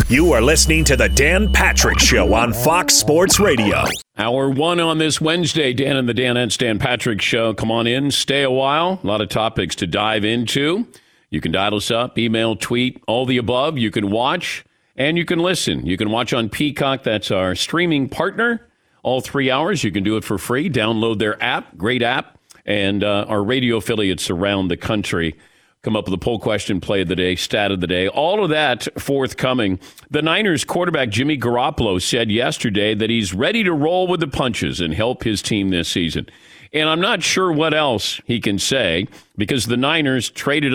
You are listening to the Dan Patrick Show on Fox Sports Radio. Hour one on this Wednesday, Dan and the Danettes, Dan Patrick Show. Come on in, stay a while. A lot of topics to dive into. You can dial us up, email, tweet, all the above. You can watch and you can listen. You can watch on Peacock. That's our streaming partner. All 3 hours. You can do it for free. Download their app. Great app. And our radio affiliates around the country. Come up with a poll question, play of the day, stat of the day. All of that forthcoming. The Niners quarterback Jimmy Garoppolo said yesterday that he's ready to roll with the punches and help his team this season. And I'm not sure what else he can say because the Niners traded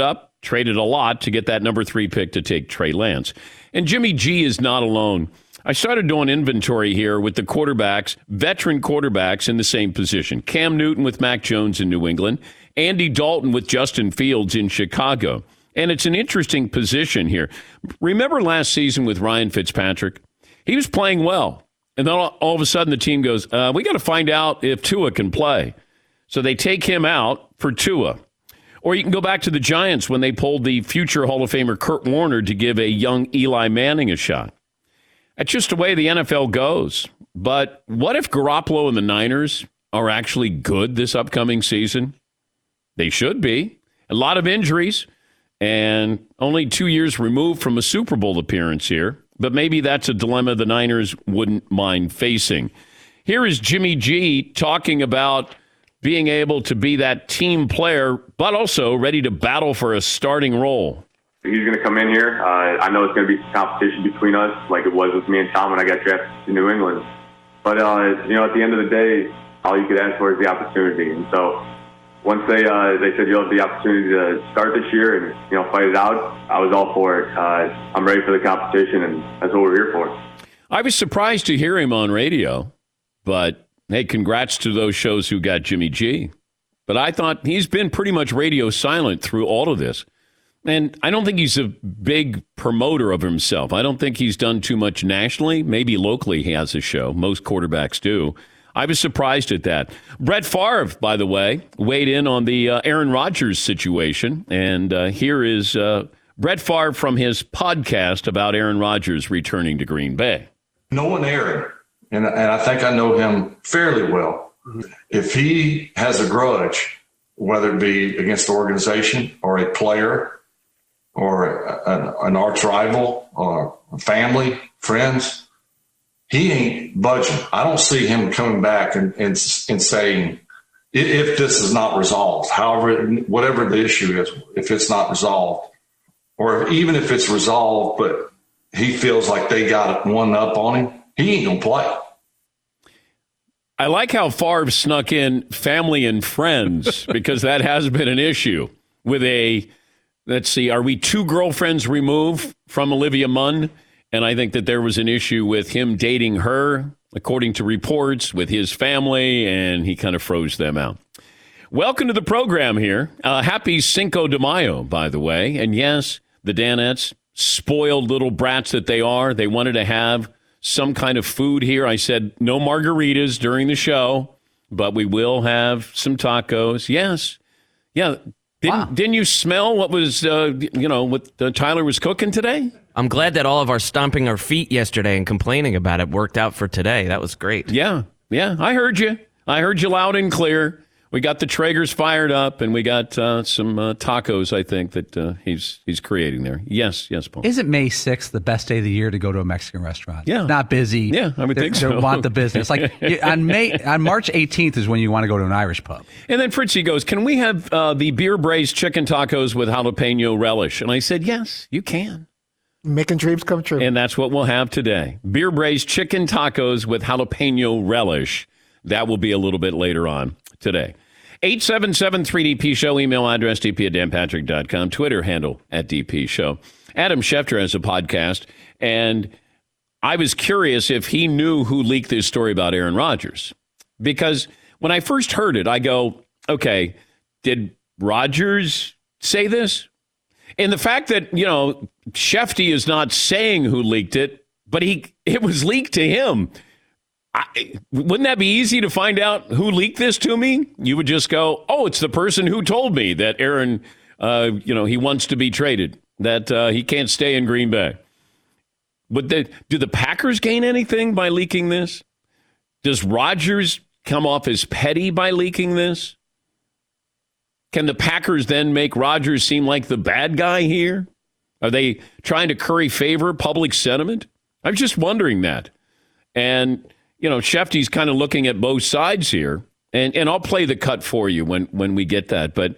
a lot to get that number 3 pick to take Trey Lance. And Jimmy G is not alone. I started doing inventory here with the quarterbacks, veteran quarterbacks in the same position. Cam Newton with Mac Jones in New England. Andy Dalton with Justin Fields in Chicago. And it's an interesting position here. Remember last season with Ryan Fitzpatrick? He was playing well. And then all of a sudden the team goes, we got to find out if Tua can play. So they take him out for Tua. Or you can go back to the Giants when they pulled the future Hall of Famer Kurt Warner to give a young Eli Manning a shot. That's just the way the NFL goes. But what if Garoppolo and the Niners are actually good this upcoming season? They should be. A lot of injuries and only 2 years removed from a Super Bowl appearance here. But maybe that's a dilemma the Niners wouldn't mind facing. Here is Jimmy G talking about being able to be that team player, but also ready to battle for a starting role. He's going to come in here. I know it's going to be some competition between us like it was with me and Tom when I got drafted to New England. But, at the end of the day, all you could ask for is the opportunity. And so once they said you'll have the opportunity to start this year and, fight it out, I was all for it. I'm ready for the competition, and that's what we're here for. I was surprised to hear him on radio, but, hey, congrats to those shows who got Jimmy G. But I thought he's been pretty much radio silent through all of this. And I don't think he's a big promoter of himself. I don't think he's done too much nationally. Maybe locally he has a show. Most quarterbacks do. I was surprised at that. Brett Favre, by the way, weighed in on the Aaron Rodgers situation. And here is Brett Favre from his podcast about Aaron Rodgers returning to Green Bay. Knowing Aaron, and I think I know him fairly well, if he has a grudge, whether it be against the organization or a player or an arch rival or family, friends, he ain't budging. I don't see him coming back and saying, if this is not resolved, whatever the issue is, if it's not resolved, or even if it's resolved, but he feels like they got one up on him, he ain't going to play. I like how Favre snuck in family and friends because that has been an issue with let's see, are we 2 girlfriends removed from Olivia Munn? And I think that there was an issue with him dating her, according to reports, with his family, and he kind of froze them out. Welcome to the program here. Happy Cinco de Mayo, by the way. And yes, the Danettes, spoiled little brats that they are, they wanted to have some kind of food here. I said no margaritas during the show, but we will have some tacos. Yes. Yeah. Didn't you smell what was, what Tyler was cooking today? I'm glad that all of our stomping our feet yesterday and complaining about it worked out for today. That was great. Yeah. I heard you. I heard you loud and clear. We got the Traegers fired up, and we got some tacos, I think, that he's creating there. Yes, Paul. Isn't May 6th the best day of the year to go to a Mexican restaurant? Yeah. Not busy. Yeah, I would think so. They want the business. Like on March 18th is when you want to go to an Irish pub. And then Fritzy goes, can we have the beer braised chicken tacos with jalapeno relish? And I said, yes, you can. Making dreams come true. And that's what we'll have today. Beer braised chicken tacos with jalapeno relish. That will be a little bit later on today. 877-3DP Show, email address dp@danpatrick.com, Twitter handle @DP Show. Adam Schefter has a podcast, and I was curious if he knew who leaked this story about Aaron Rodgers. Because when I first heard it, I go, okay, did Rodgers say this? And the fact that, Shefty is not saying who leaked it, but it was leaked to him. Wouldn't that be easy to find out who leaked this to me? You would just go, oh, it's the person who told me that Aaron, he wants to be traded, that he can't stay in Green Bay. Do the Packers gain anything by leaking this? Does Rodgers come off as petty by leaking this? Can the Packers then make Rodgers seem like the bad guy here? Are they trying to curry favor, public sentiment? I'm just wondering that. And, Shefty's kind of looking at both sides here. And I'll play the cut for you when we get that. But,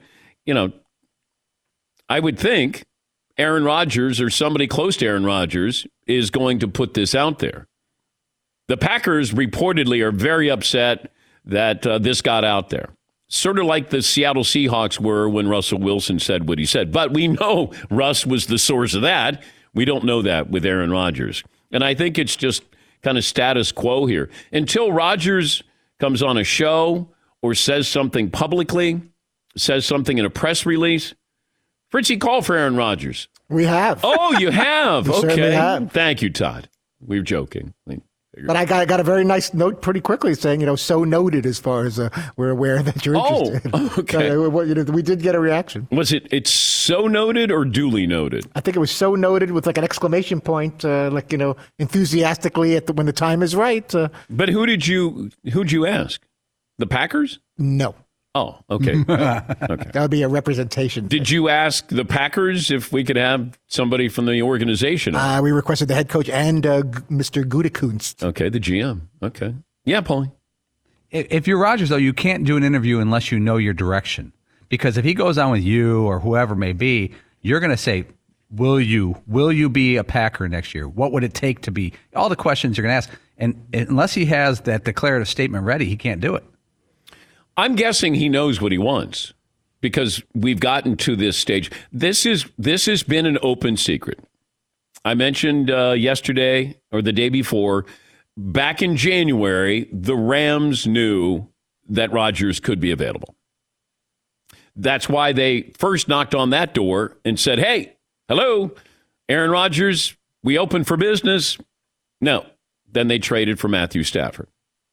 I would think Aaron Rodgers or somebody close to Aaron Rodgers is going to put this out there. The Packers reportedly are very upset that this got out there. Sort of like the Seattle Seahawks were when Russell Wilson said what he said. But we know Russ was the source of that. We don't know that with Aaron Rodgers. And I think it's just kind of status quo here. Until Rodgers comes on a show or says something publicly, says something in a press release. Fritzy, call for Aaron Rodgers. We have. Oh, you have? We okay. certainly have. Thank you, Todd. We were joking. But I got a very nice note pretty quickly saying, so noted as far as we're aware that you're interested. Oh, okay. We did get a reaction. Was it's so noted or duly noted? I think it was so noted with like an exclamation point, enthusiastically when the time is right. But who'd you ask? The Packers? No. Oh, okay. Okay. That would be a representation. Did you ask the Packers if we could have somebody from the organization? We requested the head coach and Mr. Gutekunst. Okay, the GM. Okay. Yeah, Paulie. If you're Rodgers, though, you can't do an interview unless you know your direction. Because if he goes on with you or whoever it may be, you're going to say, will you be a Packer next year? What would it take to be? All the questions you're going to ask. And unless he has that declarative statement ready, he can't do it. I'm guessing he knows what he wants because we've gotten to this stage. This has been an open secret. I mentioned yesterday or the day before, back in January, the Rams knew that Rodgers could be available. That's why they first knocked on that door and said, hey, hello, Aaron Rodgers, we open for business. No. Then they traded for Matthew Stafford.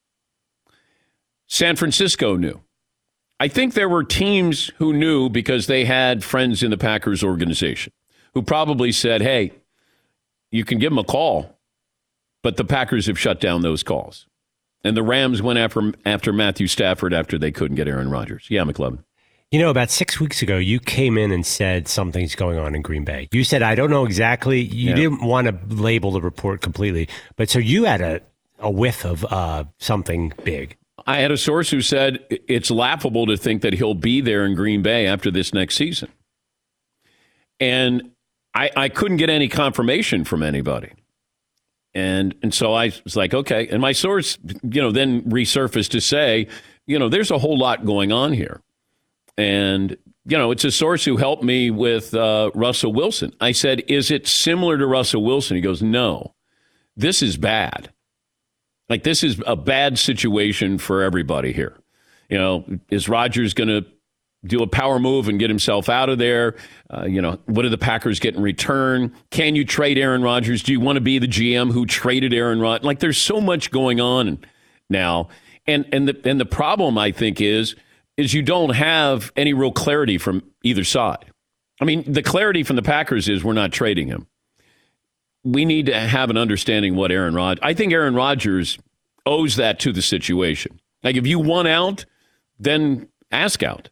San Francisco knew. I think there were teams who knew because they had friends in the Packers organization who probably said, hey, you can give them a call, but the Packers have shut down those calls. And the Rams went after Matthew Stafford after they couldn't get Aaron Rodgers. Yeah, McLovin. About 6 weeks ago, you came in and said something's going on in Green Bay. You said, I don't know exactly. You didn't want to label the report completely. But so you had a whiff of something big. I had a source who said it's laughable to think that he'll be there in Green Bay after this next season. And I couldn't get any confirmation from anybody. And so I was like, okay. And my source, then resurfaced to say, there's a whole lot going on here. And, it's a source who helped me with Russell Wilson. I said, is it similar to Russell Wilson? He goes, no, this is bad. Like, this is a bad situation for everybody here. Is Rodgers going to do a power move and get himself out of there? What do the Packers get in return? Can you trade Aaron Rodgers? Do you want to be the GM who traded Aaron Rodgers? Like, there's so much going on now. And the problem, I think, is you don't have any real clarity from either side. I mean, the clarity from the Packers is we're not trading him. We need to have an understanding what I think Aaron Rodgers owes that to the situation. Like, if you want out, then ask out.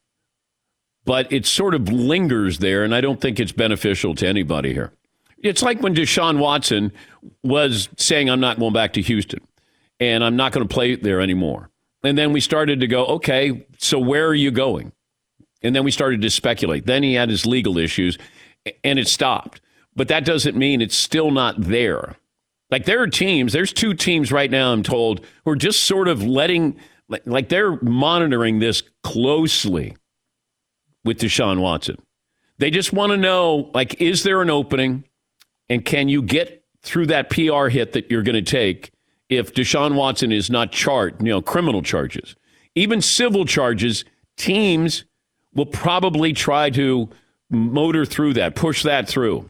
But it sort of lingers there, and I don't think it's beneficial to anybody here. It's like when Deshaun Watson was saying, I'm not going back to Houston, and I'm not going to play there anymore. And then we started to go, okay, so where are you going? And then we started to speculate. Then he had his legal issues, and it stopped. But that doesn't mean it's still not there. Like, there's 2 teams right now, I'm told, who are just sort of like they're monitoring this closely with Deshaun Watson. They just want to know, like, is there an opening? And can you get through that PR hit that you're going to take if Deshaun Watson is not charged, criminal charges? Even civil charges, teams will probably try to motor through that, push that through.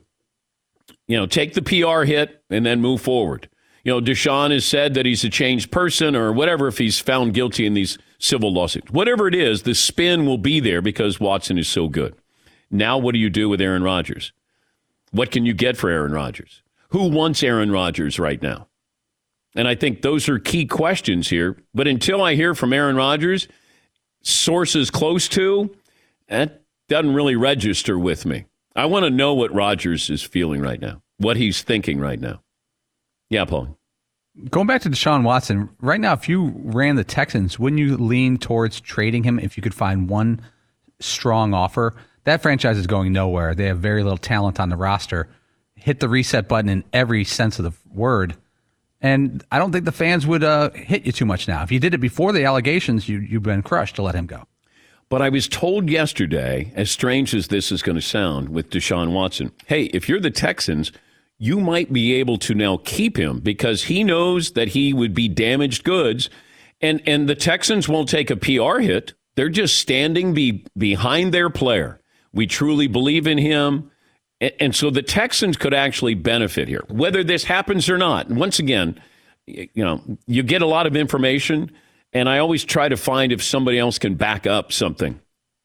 Take the PR hit and then move forward. Deshaun has said that he's a changed person or whatever if he's found guilty in these civil lawsuits. Whatever it is, the spin will be there because Watson is so good. Now what do you do with Aaron Rodgers? What can you get for Aaron Rodgers? Who wants Aaron Rodgers right now? And I think those are key questions here. But until I hear from Aaron Rodgers, sources close to, that doesn't really register with me. I want to know what Rodgers is feeling right now, what he's thinking right now. Yeah, Paul. Going back to Deshaun Watson, right now, if you ran the Texans, wouldn't you lean towards trading him if you could find one strong offer? That franchise is going nowhere. They have very little talent on the roster. Hit the reset button in every sense of the word. And I don't think the fans would hit you too much now. If you did it before the allegations, you've been crushed to let him go. But I was told yesterday, as strange as this is going to sound with Deshaun Watson, hey, if you're the Texans, you might be able to now keep him because he knows that he would be damaged goods. And the Texans won't take a PR hit. They're just standing behind their player. We truly believe in him. And so the Texans could actually benefit here, whether this happens or not. And once again, you get a lot of information, and I always try to find if somebody else can back up something.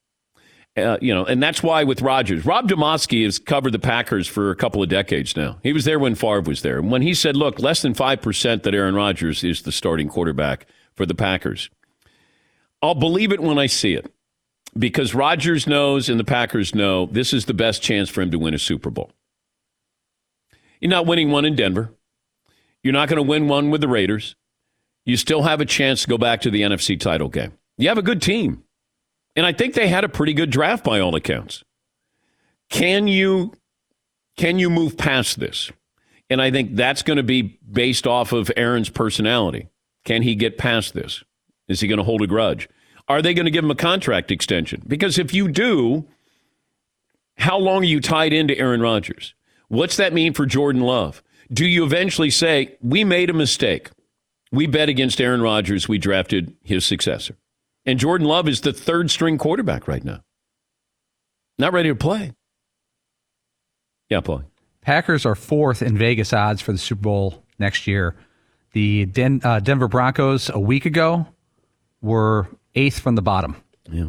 And that's why with Rodgers, Rob Demovsky has covered the Packers for a couple of decades now. He was there when Favre was there. And when he said, look, less than 5% that Aaron Rodgers is the starting quarterback for the Packers, I'll believe it when I see it. Because Rodgers knows and the Packers know this is the best chance for him to win a Super Bowl. You're not winning one in Denver. You're not going to win one with the Raiders. You still have a chance to go back to the NFC title game. You have a good team. And I think they had a pretty good draft by all accounts. Can you move past this? And I think that's going to be based off of Aaron's personality. Can he get past this? Is he going to hold a grudge? Are they going to give him a contract extension? Because if you do, how long are you tied into Aaron Rodgers? What's that mean for Jordan Love? Do you eventually say, we made a mistake? We bet against Aaron Rodgers. We drafted his successor. And Jordan Love is the third string quarterback right now. Not ready to play. Yeah, Paul. Packers are fourth in Vegas odds for the Super Bowl next year. The Denver Broncos a week ago were eighth from the bottom. Yeah.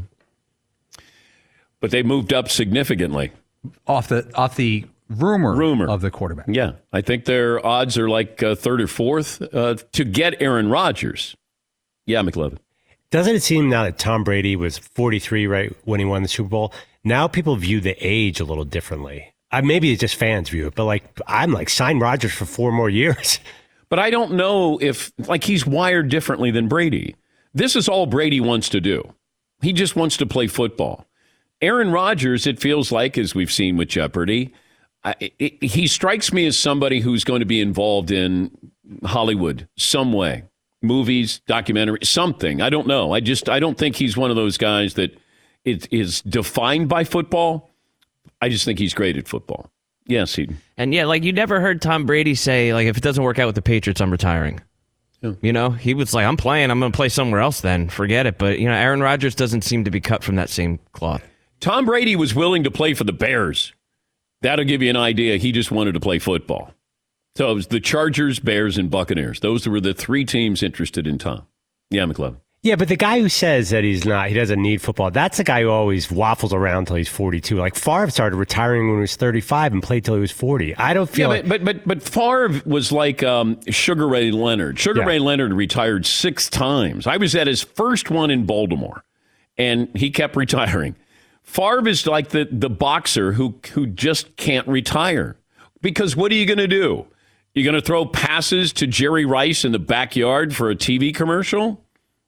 But they moved up significantly. Off the rumor of the quarterback. Yeah. I think their odds are like third or fourth to get Aaron Rodgers. Yeah, McLovin. Doesn't it seem now that Tom Brady was 43, right, when he won the Super Bowl, now people view the age a little differently? Maybe it's just fans view it, but I'm sign Rodgers for 4 more years. But I don't know if, he's wired differently than Brady. This is all Brady wants to do. He just wants to play football. Aaron Rodgers, it feels like, as we've seen with Jeopardy, he strikes me as somebody who's going to be involved in Hollywood some way. Movies, documentary, something. I don't know. I don't think he's one of those guys that is defined by football. I just think he's great at football. Yes, Eden. And you never heard Tom Brady say, if it doesn't work out with the Patriots, I'm retiring. Yeah. He was like, I'm playing. I'm going to play somewhere else then. Forget it. But, Aaron Rodgers doesn't seem to be cut from that same cloth. Tom Brady was willing to play for the Bears. That'll give you an idea. He just wanted to play football. So it was the Chargers, Bears, and Buccaneers. Those were the 3 teams interested in Tom. Yeah, McLovin. Yeah, but the guy who says that he doesn't need football, that's the guy who always waffles around until he's 42. Favre started retiring when he was 35 and played till he was 40. I don't feel but Favre was like Sugar Ray Leonard. Ray Leonard retired 6 times. I was at his first one in Baltimore, and he kept retiring. Favre is like the boxer who just can't retire. Because what are you going to do? You're going to throw passes to Jerry Rice in the backyard for a TV commercial?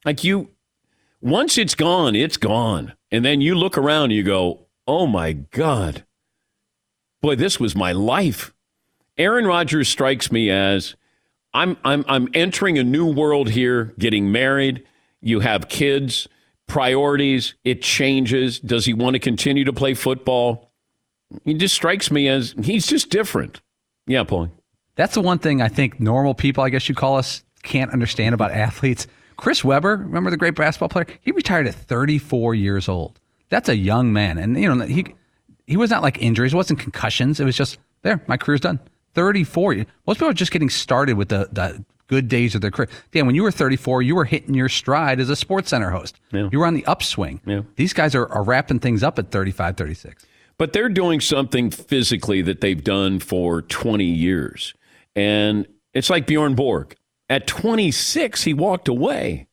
Once it's gone, it's gone. And then you look around and you go, oh my God. Boy, this was my life. Aaron Rodgers strikes me as I'm entering a new world here, getting married. You have kids, priorities, it changes. Does he want to continue to play football? He just strikes me as he's just different. Yeah, Paul. That's the one thing I think normal people, I guess you call us, can't understand about athletes. Chris Webber, remember the great basketball player? He retired at 34 years old. That's a young man. And, he was not like injuries. It wasn't concussions. It was just, my career's done. 34. Most people are just getting started with the good days of their career. Dan, when you were 34, you were hitting your stride as a SportsCenter host. Yeah. You were on the upswing. Yeah. These guys are wrapping things up at 35, 36. But they're doing something physically that they've done for 20 years. And it's like Bjorn Borg. At 26, he walked away.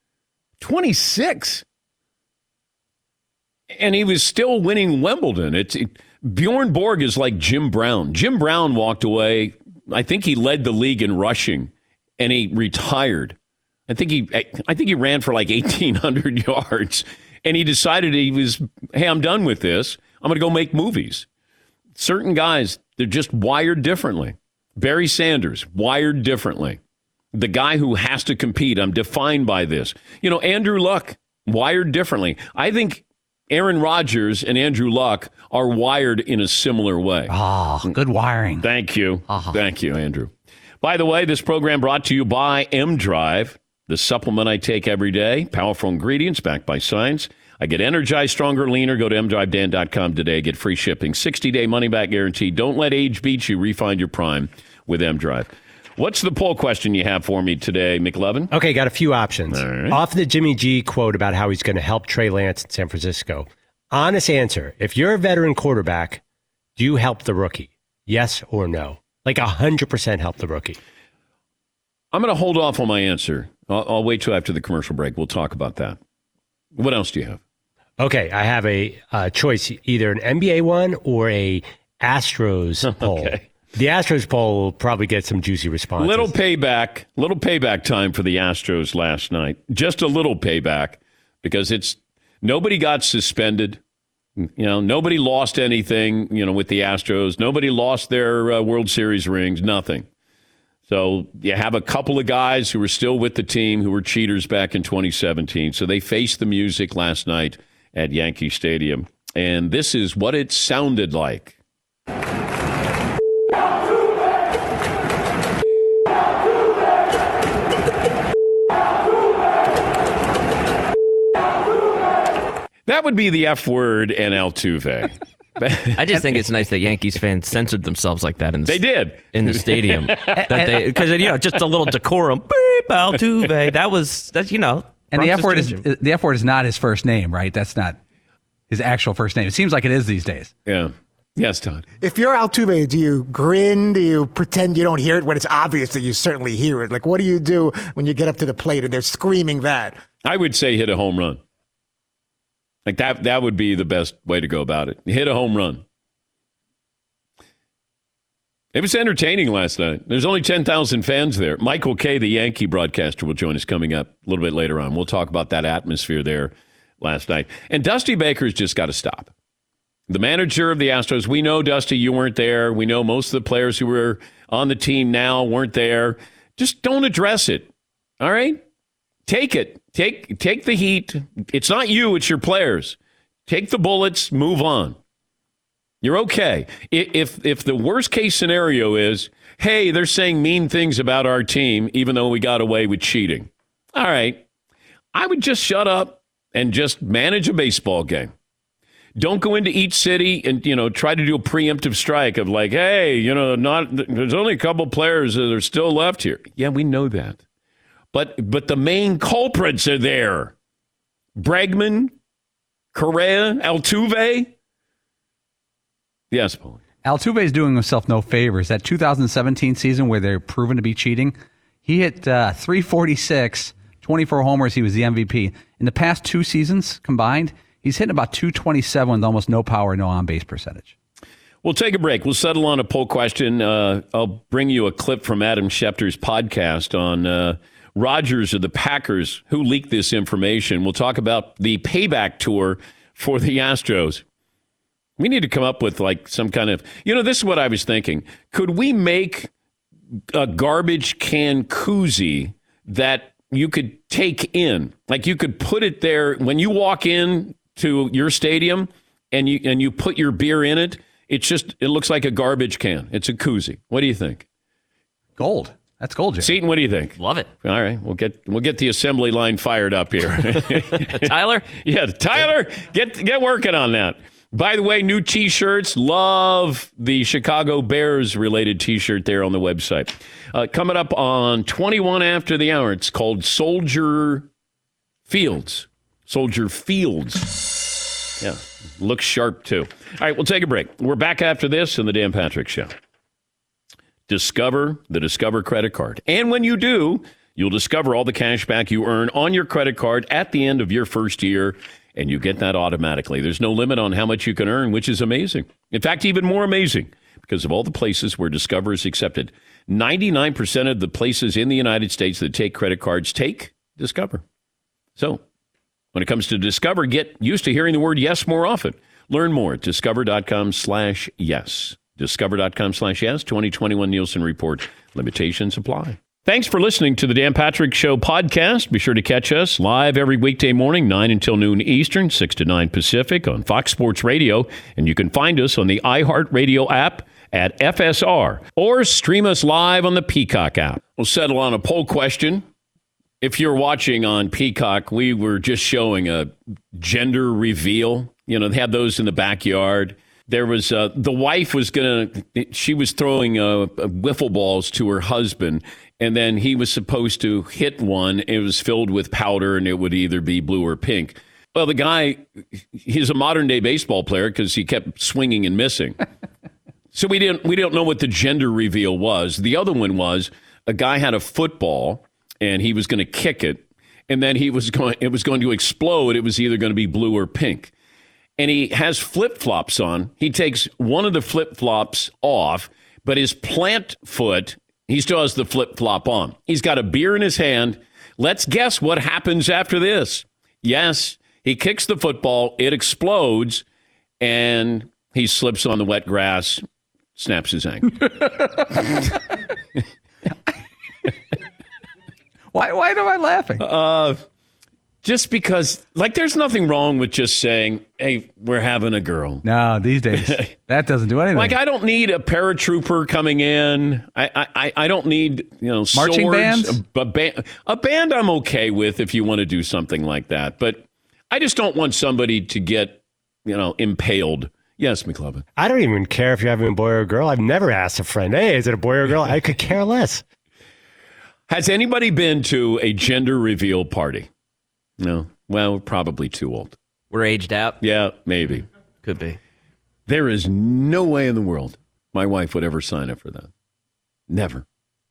26. And he was still winning Wimbledon. Bjorn Borg is like Jim Brown. Jim Brown walked away. I think he led the league in rushing, and he retired. I think he ran for like 1,800 yards, and he decided hey, I'm done with this. I'm going to go make movies. Certain guys, they're just wired differently. Barry Sanders, wired differently. The guy who has to compete, I'm defined by this. Andrew Luck, wired differently. I think Aaron Rodgers and Andrew Luck are wired in a similar way. Oh, good wiring. Thank you. Thank you, Andrew. By the way, this program brought to you by M-Drive, the supplement I take every day. Powerful ingredients backed by science. I get energized, stronger, leaner. Go to mdrivedan.com today. Get free shipping. 60-day money-back guarantee. Don't let age beat you. Refine your prime with M-Drive. What's the poll question you have for me today, McLovin? Okay, got a few options. All right. Off the Jimmy G quote about how he's going to help Trey Lance in San Francisco. Honest answer. If you're a veteran quarterback, do you help the rookie? Yes or no? Like 100% help the rookie. I'm going to hold off on my answer. I'll wait till after the commercial break. We'll talk about that. What else do you have? Okay, I have a choice, either an NBA one or a Astros poll. Okay. The Astros poll will probably get some juicy responses. Little payback time for the Astros last night. Just a little payback because nobody got suspended. Nobody lost anything, with the Astros. Nobody lost their World Series rings, nothing. So you have a couple of guys who are still with the team who were cheaters back in 2017. So they faced the music last night at Yankee Stadium. And this is what it sounded like. That would be the F word and Altuve. I just think it's nice that Yankees fans censored themselves like that. They did in the stadium because just a little decorum. Beep, Altuve. That's. And the F word is not his first name, right? That's not his actual first name. It seems like it is these days. Yeah. Yes, Todd. If you're Altuve, do you grin? Do you pretend you don't hear it when it's obvious that you certainly hear it? Like, what do you do when you get up to the plate and they're screaming that? I would say hit a home run. Like that would be the best way to go about it. Hit a home run. It was entertaining last night. There's only 10,000 fans there. Michael Kay, the Yankee broadcaster, will join us coming up a little bit later on. We'll talk about that atmosphere there last night. And Dusty Baker's just got to stop. The manager of the Astros, we know, Dusty, you weren't there. We know most of the players who were on the team now weren't there. Just don't address it. All right? Take it. Take the heat. It's not you, it's your players. Take the bullets, move on. You're okay. If the worst case scenario is, hey, they're saying mean things about our team, even though we got away with cheating. All right. I would just shut up and just manage a baseball game. Don't go into each city and, try to do a preemptive strike of like, hey, there's only a couple players that are still left here. Yeah, we know that. But the main culprits are there. Bregman, Correa, Altuve. Yes, Paul. Altuve is doing himself no favors. That 2017 season where they're proven to be cheating, he hit 346, 24 homers. He was the MVP. In the past two seasons combined, he's hitting about 227 with almost no power, no on-base percentage. We'll take a break. We'll settle on a poll question. I'll bring you a clip from Adam Schefter's podcast on Rodgers of the Packers, who leaked this information. We'll talk about the payback tour for the Astros. We need to come up with like some kind of, this is what I was thinking. Could we make a garbage can koozie that you could take in? Like you could put it there when you walk in to your stadium and you put your beer in it. It looks like a garbage can. It's a koozie. What do you think? Gold. That's gold, Jay. Seton, what do you think? Love it. All right, we'll get the assembly line fired up here. Tyler? Yeah, Tyler, get working on that. By the way, new T-shirts. Love the Chicago Bears related T-shirt there on the website. Coming up on 21 after the hour. It's called Soldier Fields. Soldier Fields. Yeah, Looks sharp, too. All right, we'll take a break. We're back after this in the Dan Patrick Show. Discover the Discover credit card. And when you do, you'll discover all the cash back you earn on your credit card at the end of your first year, and you get that automatically. There's no limit on how much you can earn, which is amazing. In fact, even more amazing because of all the places where Discover is accepted. 99% of the places in the United States that take credit cards take Discover. So when it comes to Discover, get used to hearing the word yes more often. Learn more at discover.com/yes. Discover.com/yes. 2021 Nielsen Report. Limitations apply. Thanks for listening to the Dan Patrick Show podcast. Be sure to catch us live every weekday morning, 9 until noon Eastern, 6 to 9 Pacific on Fox Sports Radio. And you can find us on the iHeartRadio app at FSR or stream us live on the Peacock app. We'll settle on a poll question. If you're watching on Peacock, we were just showing a gender reveal. You know, they had those in the backyard. There was the wife was she was throwing wiffle balls to her husband, and then he was supposed to hit one. It was filled with powder, and it would either be blue or pink. Well, the guy, he's a modern day baseball player because he kept swinging and missing. So we don't know what the gender reveal was. The other one was a guy had a football and he was going to kick it, and then it was going to explode. It was either going to be blue or pink. And he has flip-flops on. He takes one of the flip-flops off, but his plant foot, he still has the flip-flop on. He's got a beer in his hand. Let's guess what happens after this. Yes, he kicks the football, it explodes, and he slips on the wet grass, snaps his ankle. Why am I laughing? Just because, like, there's nothing wrong with just saying, hey, we're having a girl. No, these days, that doesn't do anything. Like, I don't need a paratrooper coming in. I don't need, marching swords. bands? A band I'm okay with if you want to do something like that. But I just don't want somebody to get, impaled. Yes, McLovin. I don't even care if you're having a boy or a girl. I've never asked a friend, hey, is it a boy or a girl? I could care less. Has anybody been to a gender reveal party? No. Well, we're probably too old. We're aged out? Yeah, maybe. Could be. There is no way in the world my wife would ever sign up for that. Never.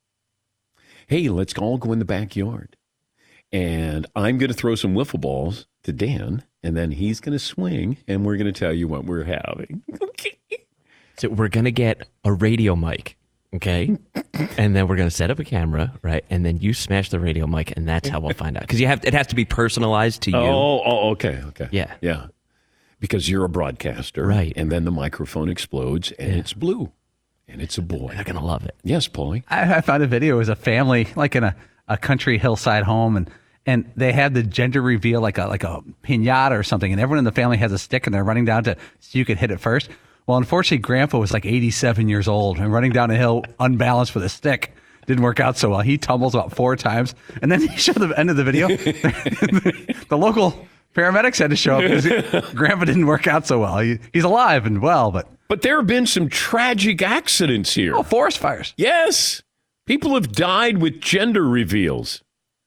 Hey, let's all go in the backyard. And I'm going to throw some wiffle balls to Dan, and then he's going to swing, and we're going to tell you what we're having. Okay. So we're going to get a radio mic. Okay, and then we're going to set up a camera, right? And then you smash the radio mic, and that's how we'll find out. Because it has to be personalized to you. Oh, okay. Yeah. Because you're a broadcaster. Right. And then the microphone explodes, and it's blue, and it's a boy. They're going to love it. Yes, Paulie. I found a video. It was a family, like in a country hillside home, and they had the gender reveal like a piñata or something, and everyone in the family has a stick, and they're running down so you could hit it first. Well, unfortunately, Grandpa was like 87 years old and running down a hill unbalanced with a stick. Didn't work out so well. He tumbles about 4 times. And then he showed the end of the video. The local paramedics had to show up because Grandpa didn't work out so well. He's alive and well, but there have been some tragic accidents here. Oh, forest fires. Yes. People have died with gender reveals.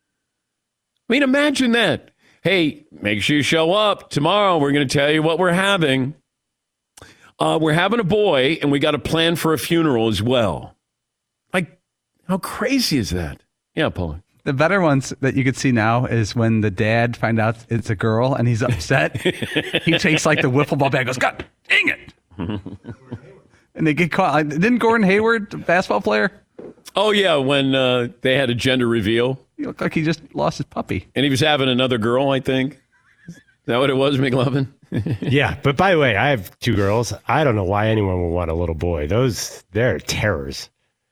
I mean, imagine that. Hey, make sure you show up. Tomorrow we're going to tell you what we're having. We're having a boy, and we got a plan for a funeral as well. Like, how crazy is that? Yeah, Paul. The better ones that you could see now is when the dad finds out it's a girl, and he's upset. He takes, like, the wiffle ball bat and goes, God dang it. And they get caught. Like, didn't Gordon Hayward, the basketball player? Oh, yeah, when they had a gender reveal. He looked like he just lost his puppy. And he was having another girl, I think. Is that what it was, McLovin? Yeah, but by the way, I have 2 girls. I don't know why anyone would want a little boy. They're terrors.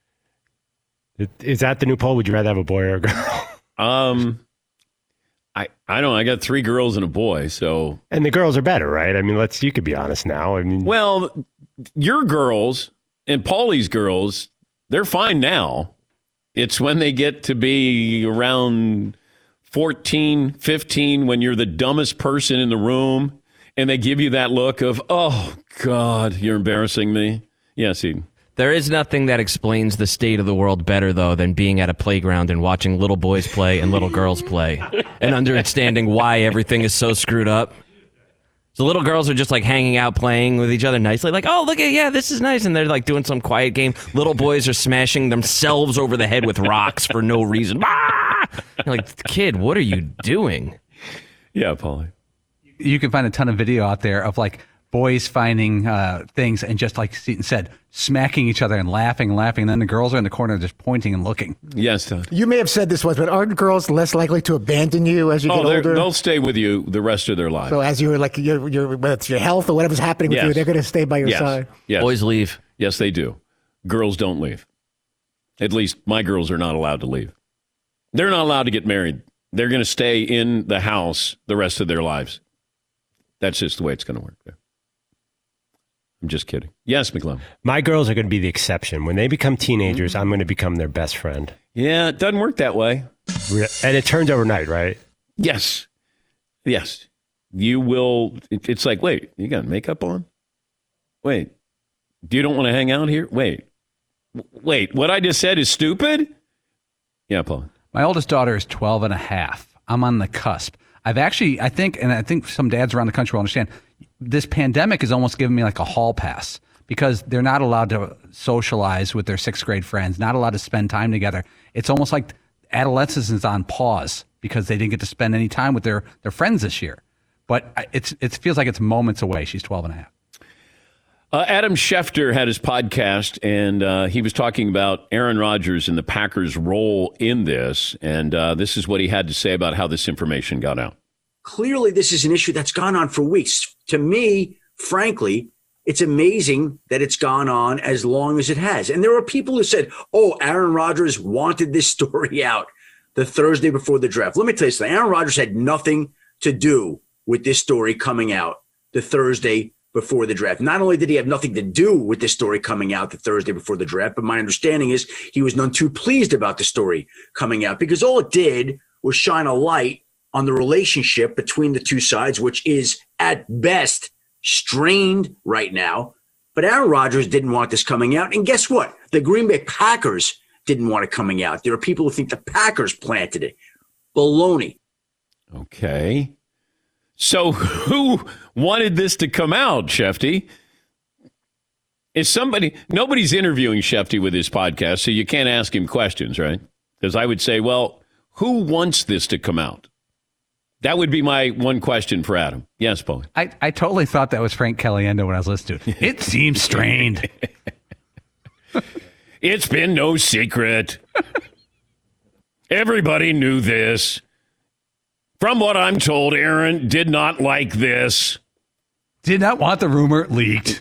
Is that the new poll? Would you rather have a boy or a girl? I don't know. I got 3 girls and a boy, so. And the girls are better, right? I mean, you could be honest now. I mean, well, your girls and Paulie's girls, they're fine now. It's when they get to be around 14, 15, when you're the dumbest person in the room. And they give you that look of, oh, God, you're embarrassing me. Yes, Eden. There is nothing that explains the state of the world better, though, than being at a playground and watching little boys play and little girls play and understanding why everything is so screwed up. So little girls are just like hanging out, playing with each other nicely. Like, oh, look at, this is nice. And they're like doing some quiet game. Little boys are smashing themselves over the head with rocks for no reason. You're like, kid, what are you doing? Yeah, Paulie. You can find a ton of video out there of like boys finding things and just like Seton said, smacking each other and laughing. And then the girls are in the corner just pointing and looking. Yes, Todd. You may have said this once, but aren't girls less likely to abandon you as you get older? They'll stay with you the rest of their lives. So as you're like, whether it's your health or whatever's happening with you, they're going to stay by your side. Yes. Boys leave. Yes, they do. Girls don't leave. At least my girls are not allowed to leave. They're not allowed to get married. They're going to stay in the house the rest of their lives. That's just the way it's going to work there. I'm just kidding. Yes, McLovin. My girls are going to be the exception. When they become teenagers, I'm going to become their best friend. Yeah, it doesn't work that way. And it turns overnight, right? Yes. You will. It's like, wait, you got makeup on? Wait, you don't want to hang out here? Wait, what I just said is stupid? Yeah, Paul. My oldest daughter is 12 and a half. I'm on the cusp. I think some dads around the country will understand, this pandemic has almost given me like a hall pass because they're not allowed to socialize with their sixth grade friends, not allowed to spend time together. It's almost like adolescence is on pause because they didn't get to spend any time with their friends this year. But it feels like it's moments away. She's 12 and a half. Adam Schefter had his podcast, and he was talking about Aaron Rodgers and the Packers' role in this. And this is what he had to say about how this information got out. Clearly, this is an issue that's gone on for weeks. To me, frankly, it's amazing that it's gone on as long as it has. And there are people who said, Aaron Rodgers wanted this story out the Thursday before the draft. Let me tell you something. Aaron Rodgers had nothing to do with this story coming out the Thursday before the draft. Not only did he have nothing to do with this story coming out the Thursday before the draft, but my understanding is he was none too pleased about the story coming out because all it did was shine a light on the relationship between the two sides, which is at best strained right now. But Aaron Rodgers didn't want this coming out. And guess what? The Green Bay Packers didn't want it coming out. There are people who think the Packers planted it. Baloney. Okay. So who wanted this to come out, Shefty? Nobody's interviewing Shefty with his podcast, so you can't ask him questions, right? Because I would say, well, who wants this to come out? That would be my one question for Adam. Yes, Paul. I totally thought that was Frank Caliendo when I was listening to it. It seems strained. It's been no secret. Everybody knew this. From what I'm told, Aaron did not like this. Did not want the rumor leaked.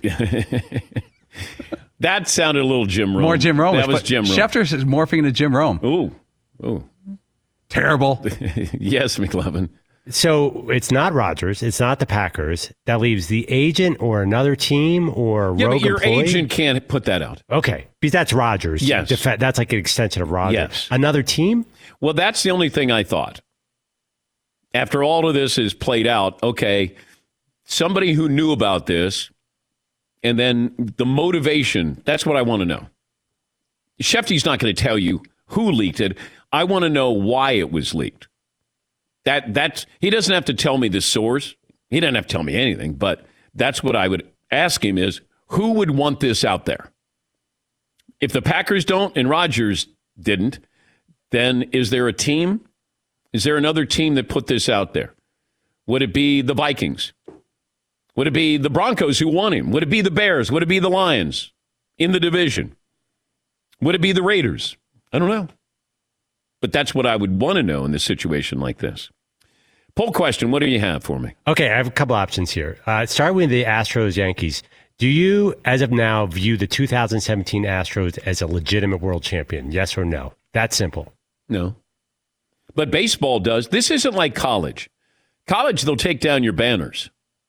That sounded a little Jim Rome. More Jim Rome. That was Jim Rome. Schefter is morphing into Jim Rome. Ooh. Terrible. Yes, McLovin. So it's not Rodgers. It's not the Packers. That leaves the agent or another team or rogue but your employee. Agent can't put that out. Okay, because that's Rodgers. Yes. That's like an extension of Rodgers. Yes. Another team? Well, that's the only thing I thought. After all of this is played out, okay, somebody who knew about this, and then the motivation, that's what I want to know. Shefty's not going to tell you who leaked it. I want to know why it was leaked. That's he doesn't have to tell me the source. He doesn't have to tell me anything, but that's what I would ask him is, who would want this out there? If the Packers don't and Rodgers didn't, then is there a team? Is there another team that put this out there? Would it be the Vikings? Would it be the Broncos who won him? Would it be the Bears? Would it be the Lions in the division? Would it be the Raiders? I don't know. But that's what I would want to know in a situation like this. Poll question, what do you have for me? Okay, I have a couple options here. Start with the Astros-Yankees. Do you, as of now, view the 2017 Astros as a legitimate world champion? Yes or no? That simple. No. But baseball does. This isn't like college. College, they'll take down your banners.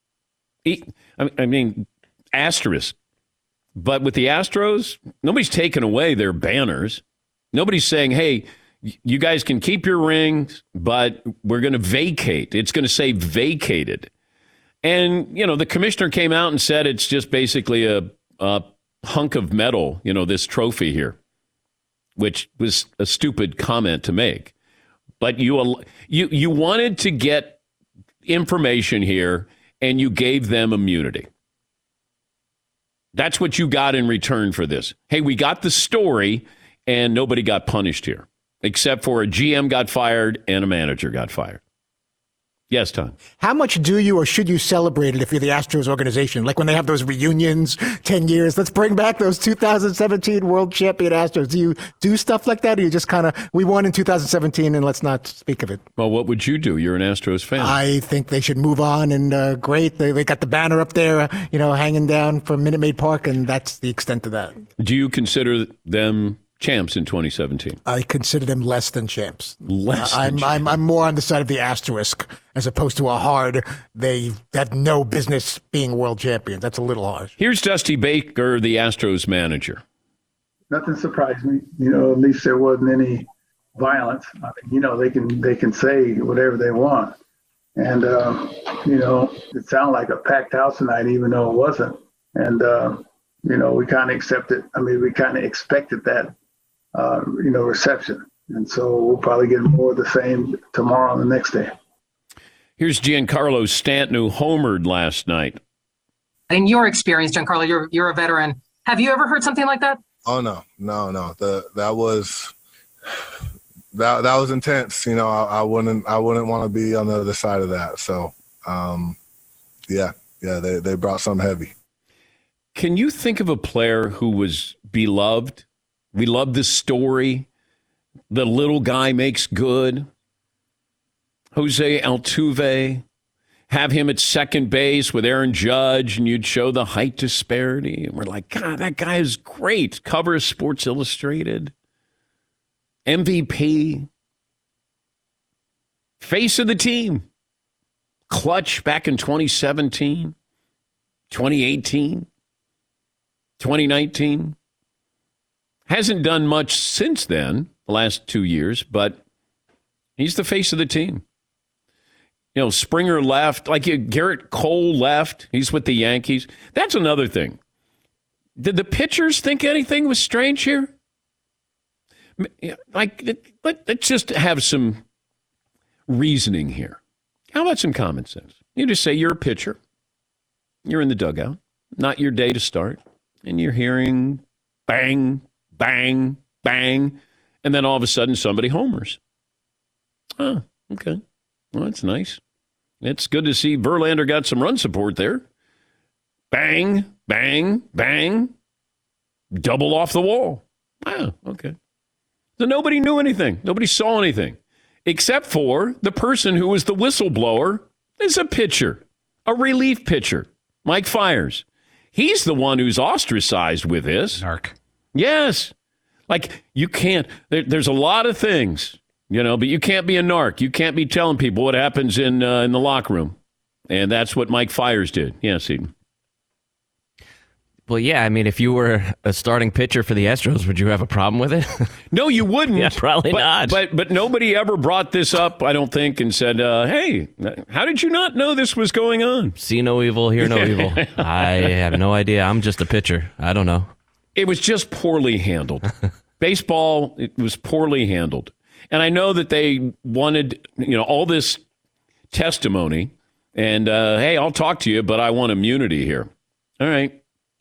I mean, asterisk. But with the Astros, nobody's taking away their banners. Nobody's saying, hey, you guys can keep your rings, but we're going to vacate. It's going to say vacated. And, the commissioner came out and said it's just basically a hunk of metal, this trophy here, which was a stupid comment to make. But you wanted to get information here, and you gave them immunity. That's what you got in return for this. Hey, we got the story, and nobody got punished here, except for a GM got fired and a manager got fired. Yes, Tom. How much do you or should you celebrate it if you're the Astros organization? Like when they have those reunions, 10 years, let's bring back those 2017 World Champion Astros. Do you do stuff like that, or you just kind of, we won in 2017 and let's not speak of it? Well, what would you do? You're an Astros fan. I think they should move on, and great. They got the banner up there, hanging down from Minute Maid Park, and that's the extent of that. Do you consider them champs in 2017? I consider them less than champs. I'm more on the side of the asterisk as opposed to a hard. They have no business being world champions. That's a little harsh. Here's Dusty Baker, the Astros manager. Nothing surprised me. At least there wasn't any violence. I mean, they can say whatever they want, and it sounded like a packed house tonight, even though it wasn't. And we kind of accepted. I mean, we kind of expected that. Reception. And so we'll probably get more of the same tomorrow and the next day. Here's Giancarlo Stanton, who homered last night. In your experience, Giancarlo, you're a veteran. Have you ever heard something like that? Oh, no. That was intense. I wouldn't want to be on the other side of that. So, they brought something heavy. Can you think of a player who was beloved? We love this story. The little guy makes good. Jose Altuve. Have him at second base with Aaron Judge, and you'd show the height disparity. And we're like, God, that guy is great. Cover of Sports Illustrated. MVP. Face of the team. Clutch back in 2017, 2018, 2019. Hasn't done much since then, the last 2 years, but he's the face of the team. Springer left, Garrett Cole left. He's with the Yankees. That's another thing. Did the pitchers think anything was strange here? Let's just have some reasoning here. How about some common sense? You just say you're a pitcher. You're in the dugout. Not your day to start. And you're hearing bang, bang, bang, and then all of a sudden somebody homers. Oh, okay. Well, that's nice. It's good to see Verlander got some run support there. Bang, bang, bang. Double off the wall. Oh, okay. So nobody knew anything. Nobody saw anything. Except for the person who was the whistleblower is a pitcher, a relief pitcher, Mike Fiers. He's the one who's ostracized with this. Narc. Yes. You can't, there's a lot of things, but you can't be a narc. You can't be telling people what happens in the locker room. And that's what Mike Fiers did. Yes, Eden. Well, yeah, I mean, if you were a starting pitcher for the Astros, would you have a problem with it? No, you wouldn't. Yeah, probably not. But nobody ever brought this up, I don't think, and said, hey, how did you not know this was going on? See no evil, hear no evil. I have no idea. I'm just a pitcher. I don't know. It was just poorly handled. Baseball, it was poorly handled. And I know that they wanted, all this testimony. And, hey, I'll talk to you, but I want immunity here. All right.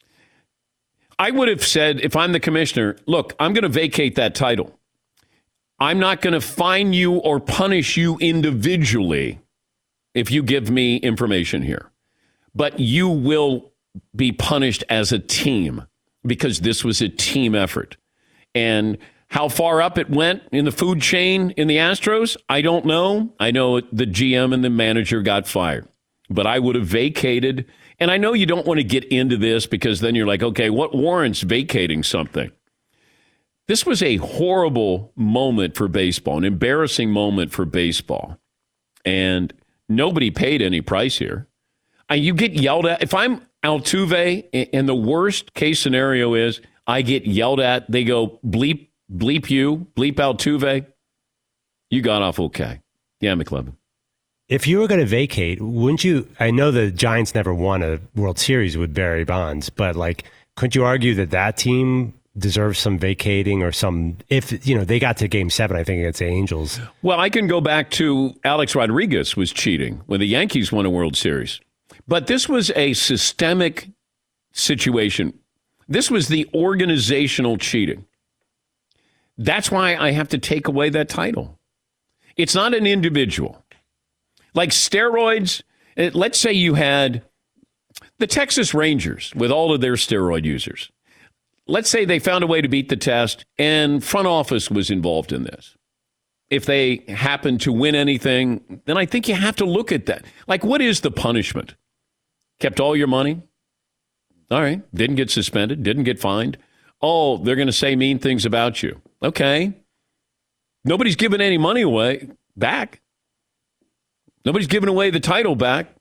I would have said, if I'm the commissioner, look, I'm going to vacate that title. I'm not going to fine you or punish you individually if you give me information here. But you will be punished as a team because this was a team effort. And how far up it went in the food chain in the Astros, I don't know. I know the GM and the manager got fired. But I would have vacated. And I know you don't want to get into this because then you're like, okay, what warrants vacating something? This was a horrible moment for baseball, an embarrassing moment for baseball. And nobody paid any price here. You get yelled at. If I'm Altuve, and the worst case scenario is I get yelled at, they go, bleep you, bleep Altuve, you got off okay. Yeah, McLevin. If you were going to vacate, wouldn't you? I know the Giants never won a World Series with Barry Bonds, but couldn't you argue that team deserves some vacating or some? If they got to Game 7, I think against the Angels. Well, I can go back to Alex Rodriguez was cheating when the Yankees won a World Series. But this was a systemic situation. This was the organizational cheating. That's why I have to take away that title. It's not an individual. Like steroids, let's say you had the Texas Rangers with all of their steroid users. Let's say they found a way to beat the test and front office was involved in this. If they happen to win anything, then I think you have to look at that. Like, what is the punishment? Kept all your money? All right. Didn't get suspended. Didn't get fined. Oh, they're going to say mean things about you. Okay. Nobody's giving any money away back. Nobody's giving away the title back.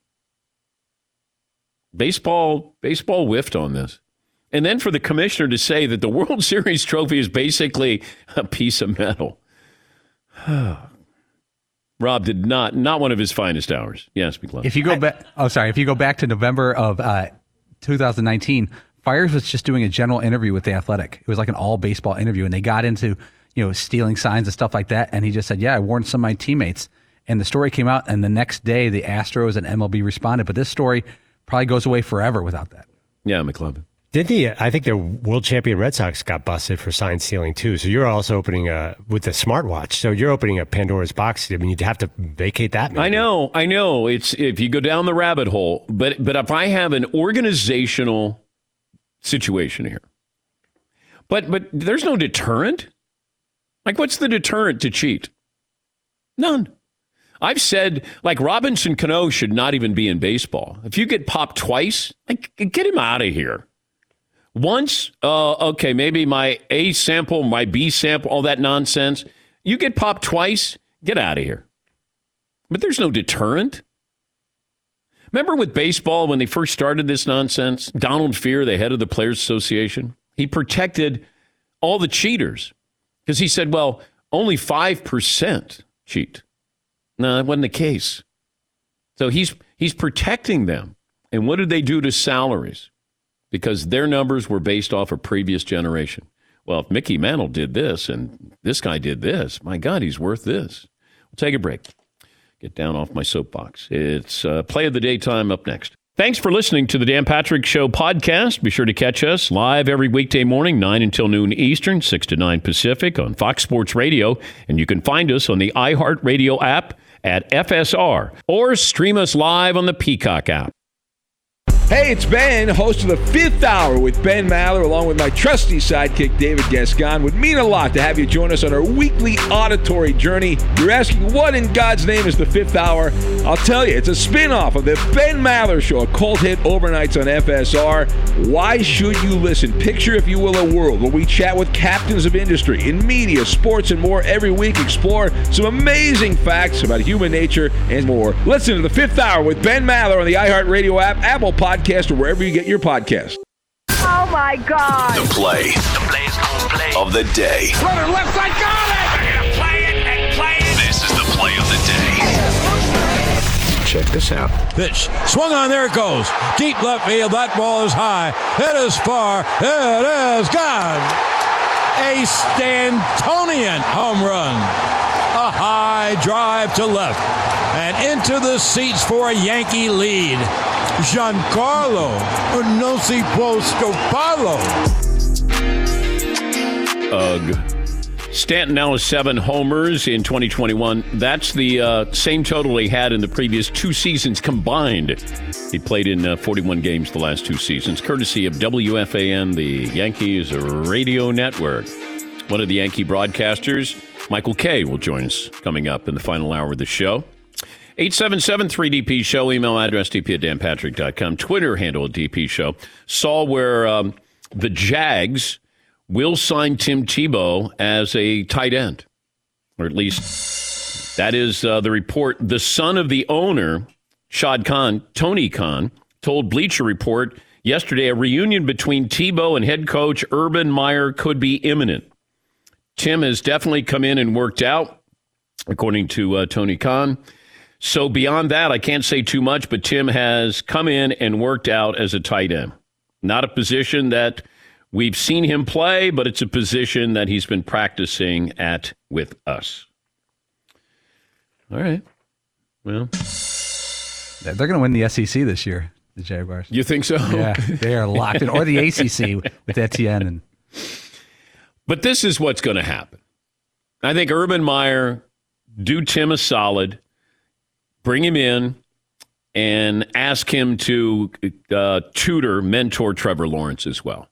Baseball whiffed on this. And then for the commissioner to say that the World Series trophy is basically a piece of metal. Rob did not one of his finest hours. Yes, McLeod. If you go back to November of 2019, Fires was just doing a general interview with The Athletic. It was like an all baseball interview, and they got into, stealing signs and stuff like that. And he just said, yeah, I warned some of my teammates. And the story came out, and the next day the Astros and MLB responded. But this story probably goes away forever without that. Yeah, McLeod. I think the world champion Red Sox got busted for sign stealing too. So you're also opening with the smartwatch. So you're opening a Pandora's box. I mean, you'd have to vacate that. Maybe. I know. It's if you go down the rabbit hole. But if I have an organizational situation here, but there's no deterrent. Like, what's the deterrent to cheat? None. I've said, like, Robinson Cano should not even be in baseball. If you get popped twice, like, get him out of here. Once, okay, maybe my A sample, my B sample, all that nonsense. You get popped twice, get out of here. But there's no deterrent. Remember with baseball when they first started this nonsense? Donald Fehr, the head of the Players Association, he protected all the cheaters because he said, well, only 5% cheat. No, that wasn't the case. So he's protecting them. And what did they do to salaries? Because their numbers were based off a previous generation. Well, if Mickey Mantle did this and this guy did this, my God, he's worth this. We'll take a break. Get down off my soapbox. It's Play of the Daytime up next. Thanks for listening to the Dan Patrick Show podcast. Be sure to catch us live every weekday morning, 9 until noon Eastern, 6 to 9 Pacific on Fox Sports Radio. And you can find us on the iHeartRadio app at FSR or stream us live on the Peacock app. Hey, it's Ben, host of The Fifth Hour with Ben Maller, along with my trusty sidekick, David Gascon. Would mean a lot to have you join us on our weekly auditory journey. You're asking, what in God's name is The Fifth Hour? I'll tell you, it's a spin-off of The Ben Maller Show, a cult hit overnights on FSR. Why should you listen? Picture, if you will, a world where we chat with captains of industry in media, sports, and more every week. Explore some amazing facts about human nature and more. Listen to The Fifth Hour with Ben Maller on the iHeartRadio app, Apple Podcast, or wherever you get your podcast. Oh my God! The play of the day. Runner left side, got it! They're gonna play it and play it. This is the play of the day. Check this out. Pitch swung on. There it goes. Deep left field. That ball is high. It is far. It is gone. A Stantonian home run. A high drive to left and into the seats for a Yankee lead. Giancarlo Nosipostopalo. Ugh. Stanton now has 7 homers in 2021. That's the same total he had in the previous 2 seasons combined. He played in 41 games the last 2 seasons, courtesy of WFAN, the Yankees radio network. One of the Yankee broadcasters, Michael Kay, will join us coming up in the final hour of the show. 877-3DP Show, email address dp@danpatrick.com, Twitter handle at DP Show. Saw where the Jags will sign Tim Tebow as a tight end, or at least that is the report. The son of the owner, Shad Khan, Tony Khan, told Bleacher Report yesterday a reunion between Tebow and head coach Urban Meyer could be imminent. Tim has definitely come in and worked out, according to Tony Khan. So beyond that, I can't say too much, but Tim has come in and worked out as a tight end. Not a position that we've seen him play, but it's a position that he's been practicing at with us. All right. Well, They're going to win the SEC this year, the Jaguars. You think so? Yeah, they are locked in. Or the ACC with Etienne. But this is what's going to happen. I think Urban Meyer, do Tim a solid, bring him in, and ask him to mentor Trevor Lawrence as well.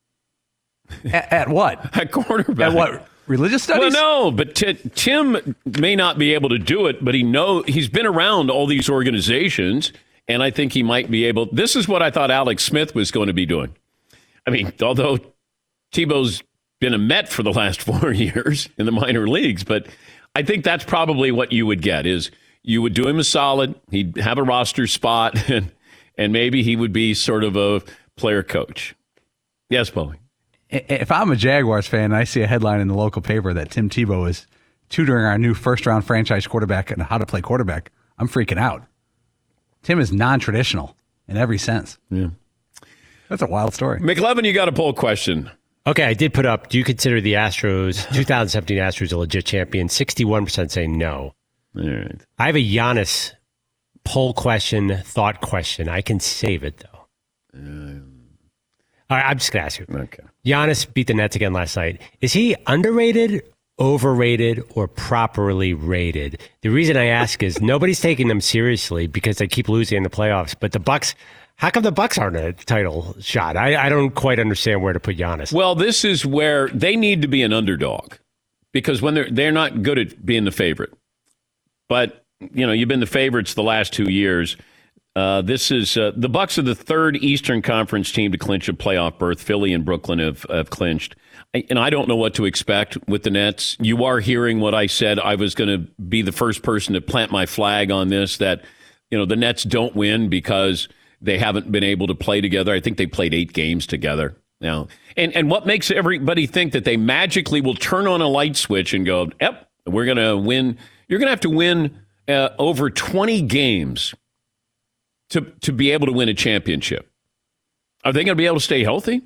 At what? At quarterback. At what? Religious studies? Well, no, but Tim may not be able to do it, but he's been around all these organizations, and I think he might be able. This is what I thought Alex Smith was going to be doing. I mean, although Tebow's been a Met for the last 4 years in the minor leagues, but I think that's probably what you would get is you would do him a solid. He'd have a roster spot, and maybe he would be sort of a player coach. Yes, Paulie. If I'm a Jaguars fan and I see a headline in the local paper that Tim Tebow is tutoring our new first-round franchise quarterback on how to play quarterback, I'm freaking out. Tim is non-traditional in every sense. Yeah. That's a wild story. McLevin, you got a poll question. Okay, I did put up, do you consider the 2017 Astros a legit champion? 61% say no. All right. I have a Giannis poll question, thought question. I can save it, though. All right, I'm just going to ask you. Okay. Giannis beat the Nets again last night. Is he underrated, overrated, or properly rated? The reason I ask is nobody's taking them seriously because they keep losing in the playoffs. But the Bucks, how come the Bucks aren't a title shot? I don't quite understand where to put Giannis. Well, this is where they need to be an underdog because when they're not good at being the favorite. But, you've been the favorites the last 2 years. This is the Bucks are the third Eastern Conference team to clinch a playoff berth. Philly and Brooklyn have clinched. And I don't know what to expect with the Nets. You are hearing what I said. I was going to be the first person to plant my flag on this, that, the Nets don't win because they haven't been able to play together. I think they played 8 games together now. And what makes everybody think that they magically will turn on a light switch and go, yep, we're going to win. You're going to have to win over 20 games to be able to win a championship. Are they going to be able to stay healthy?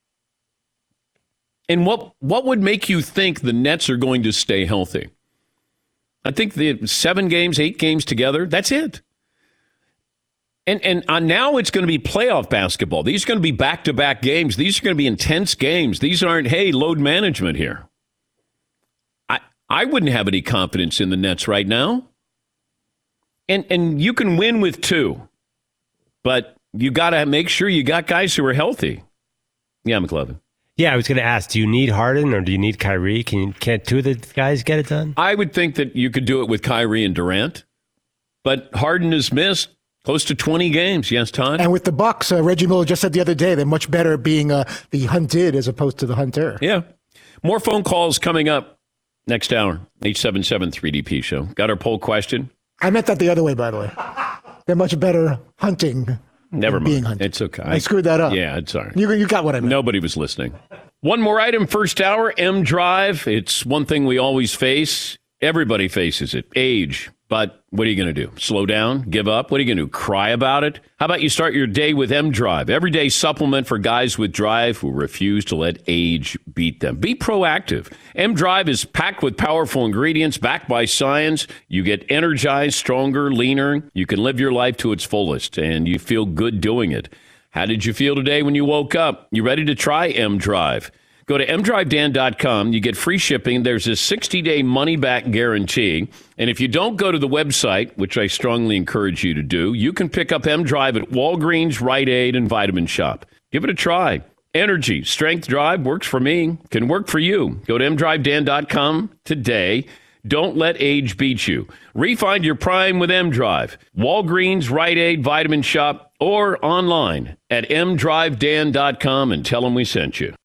And what would make you think the Nets are going to stay healthy? I think the 7 games, 8 games together, that's it. And now it's going to be playoff basketball. These are going to be back-to-back games. These are going to be intense games. These aren't, hey, load management here. I wouldn't have any confidence in the Nets right now. And you can win with 2. But you got to make sure you got guys who are healthy. Yeah, McLevin. Yeah, I was going to ask, do you need Harden or do you need Kyrie? Can't 2 of the guys get it done? I would think that you could do it with Kyrie and Durant. But Harden has missed close to 20 games. Yes, Todd? And with the Bucks, Reggie Miller just said the other day, they're much better being the hunted as opposed to the hunter. Yeah. More phone calls coming up next hour. 877-3DP show. Got our poll question? I meant that the other way, by the way. They're much better hunting. Never mind. Being hunted. It's okay. I screwed that up. Yeah, it's all right. You got what I meant. Nobody was listening. One more item, first hour, M Drive. It's one thing we always face. Everybody faces it. Age. But what are you going to do? Slow down? Give up? What are you going to do? Cry about it? How about you start your day with M Drive? Everyday supplement for guys with drive who refuse to let age beat them. Be proactive. M Drive is packed with powerful ingredients backed by science. You get energized, stronger, leaner. You can live your life to its fullest, and you feel good doing it. How did you feel today when you woke up? You ready to try M Drive? Go to mdrivedan.com. You get free shipping. There's a 60-day money-back guarantee. And if you don't go to the website, which I strongly encourage you to do, you can pick up M-Drive at Walgreens, Rite Aid, and Vitamin Shop. Give it a try. Energy, strength, drive works for me. Can work for you. Go to mdrivedan.com today. Don't let age beat you. Refind your prime with M-Drive. Walgreens, Rite Aid, Vitamin Shop, or online at mdrivedan.com and tell them we sent you.